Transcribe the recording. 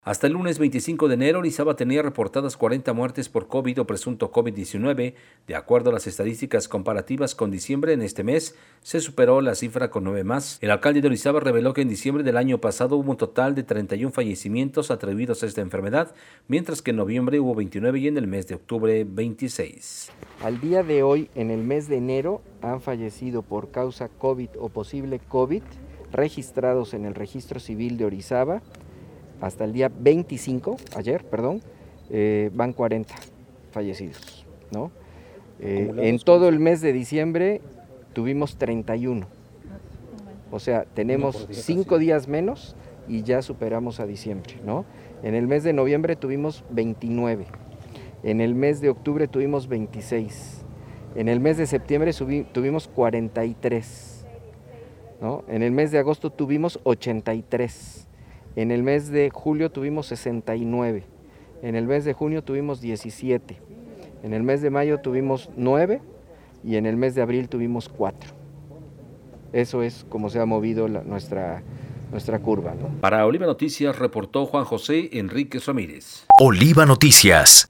Hasta el lunes 25 de enero, Orizaba tenía reportadas 40 muertes por COVID o presunto COVID-19. De acuerdo a las estadísticas comparativas con diciembre, en este mes se superó la cifra con 9 más. El alcalde de Orizaba reveló que en diciembre del año pasado hubo un total de 31 fallecimientos atribuidos a esta enfermedad, mientras que en noviembre hubo 29 y en el mes de octubre 26. Al día de hoy, en el mes de enero, han fallecido por causa COVID o posible COVID, registrados en el registro civil de Orizaba, hasta el día 25, van 40 fallecidos, ¿no? En todo el mes de diciembre tuvimos 31, o sea, tenemos 5 días menos y ya superamos a diciembre, ¿no? En el mes de noviembre tuvimos 29, en el mes de octubre tuvimos 26, en el mes de septiembre tuvimos 43, ¿no? En el mes de agosto tuvimos 83. En el mes de julio tuvimos 69, en el mes de junio tuvimos 17, en el mes de mayo tuvimos 9 y en el mes de abril tuvimos 4. Eso es como se ha movido nuestra curva, ¿no? Para Oliva Noticias reportó Juan José Enríquez Ramírez. Oliva Noticias.